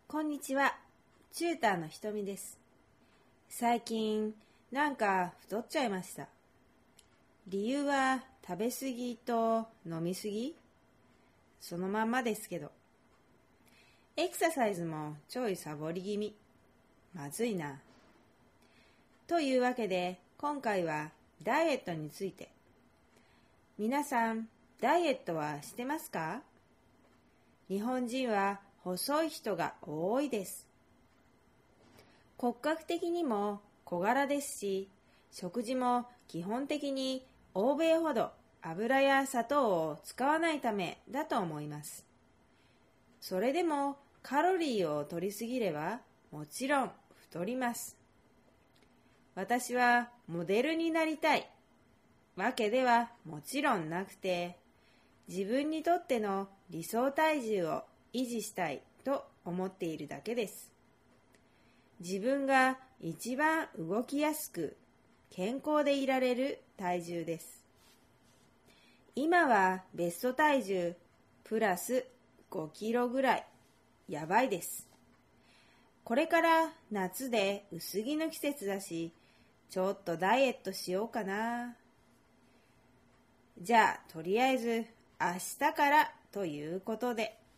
こんにちは、チューターのひとみです。最近なんか太っちゃいました。理由は食べ過ぎと飲み過ぎ、そのまんまですけど。エクササイズもちょいサボり気味。まずいな。というわけで今回はダイエットについて。皆さんダイエットはしてますか？日本人は細い人が多いです。骨格的にも小柄ですし、食事も基本的に欧米ほど油や砂糖を使わないためだと思います。それでもカロリーを摂りすぎればもちろん太ります。私はモデルになりたいわけではもちろんなくて、自分にとっての理想体重を維持したいと思っているだけです。自分が一番動きやすく健康でいられる体重です。今はベスト体重プラス5キロぐらい。やばいです。これから夏で薄着の季節だし、ちょっとダイエットしようかな。じゃあとりあえず明日からということで。